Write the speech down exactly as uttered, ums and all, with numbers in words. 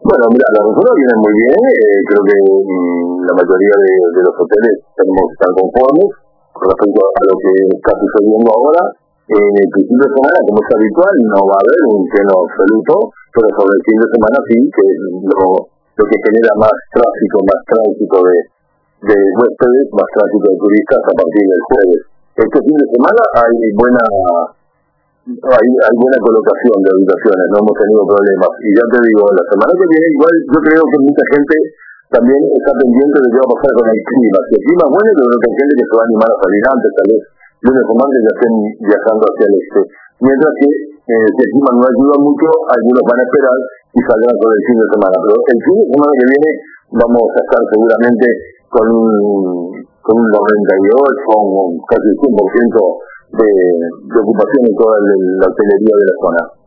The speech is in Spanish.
Bueno, mira, las reservas vienen muy bien, eh, creo que mmm, la mayoría de, de los hoteles tenemos que estar conformes con respecto a lo que está sucediendo ahora. En el principio de semana, como es habitual, no va a haber un lleno absoluto, pero sobre el fin de semana sí, que es lo, lo que genera más tráfico, más tránsito de, de huéspedes, más tránsito de turistas a partir del jueves. Este fin de semana hay buena hay, hay buena colocación de habitaciones, no hemos tenido problemas. Y ya te digo, la semana que viene igual yo creo que mucha gente también está pendiente de qué va a pasar con el clima. Si el clima es bueno, yo creo que hay gente que se va a animar a salir antes, tal vez lunes o martes ya estén viajando hacia el este. Mientras que eh, si el clima no ayuda mucho, algunos van a esperar y saldrán con el fin de semana. Pero el fin de semana que viene vamos a estar seguramente con un, con un noventa y ocho, con casi el cien por ciento de, de ocupación en toda la hotelería de la zona.